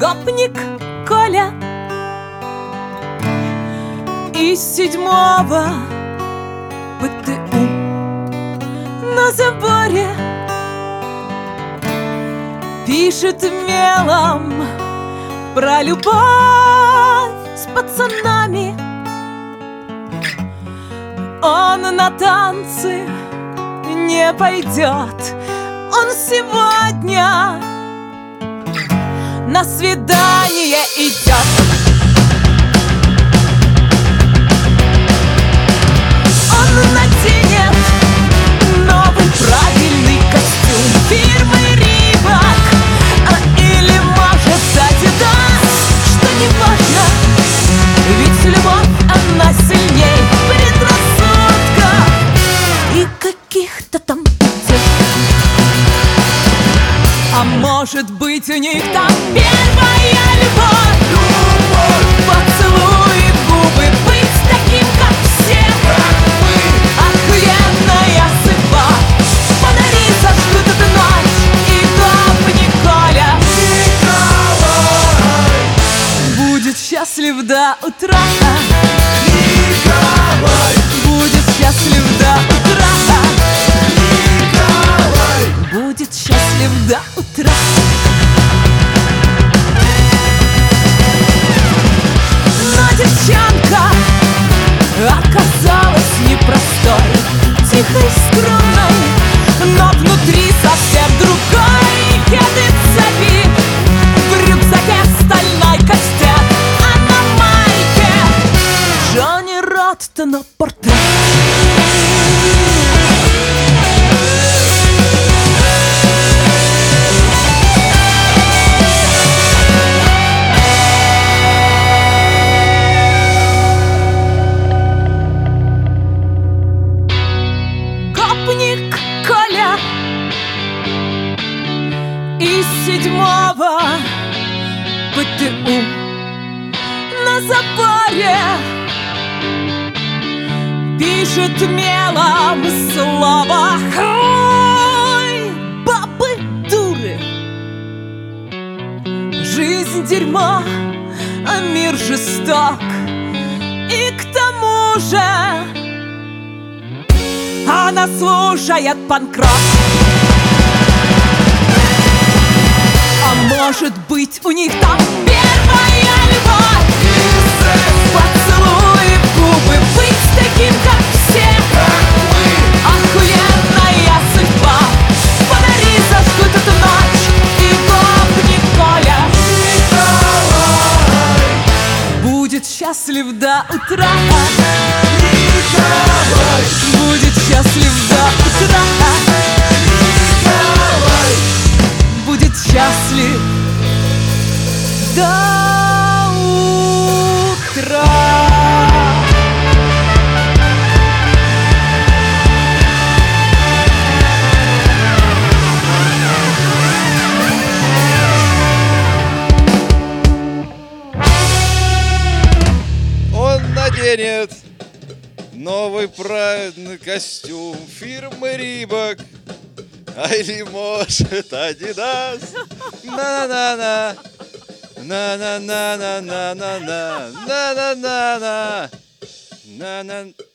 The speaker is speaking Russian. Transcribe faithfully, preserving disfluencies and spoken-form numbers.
Гопник Коля из седьмого Бэ Тэ У на заборе пишет мелом про любовь с пацанами. Он на танцы не пойдет, он сегодня на свидание идет. Он наденет новый правильный костюм фирмы Рибок, а или может Адидас, что не важно, ведь любовь она сильней предрассудков и каких-то там утех. А может быть, у них там первая любовь, любовь. Поцелуй в губы, быть таким, как все, как мы. Охуенная судьба, фонари зажгут эту ночь, и гопник Коля Николай будет счастлив до утра. Николай будет счастлив до утра. Будет счастлив до утра. Но девчонка оказалась непростой, тихой, скромной, но внутри совсем другой. Кеды, цепи, в рюкзаке стальной кастет, а на майке Джонни Роттена портрет. Гопник Коля из седьмого Бэ Тэ У на заборе пишет мелом слова: ой, бабы дуры, жизнь дерьмо, а мир жесток. И к тому же она слушает панк-рок. А может быть, у них там первая любовь, поцелуй в губы, быть таким, как все, как мы. Охуенная судьба, фонари зажгут эту ночь, и гопник Коля Николай будет счастлив до утра. Николай будет счастлив до утра. Николай будет счастлив до утра. Он наденет новый правильный костюм фирмы Рибок, а или может Адидас. На-на-на-на, на-на-на-на-на-на-на, на-на-на-на, на-на.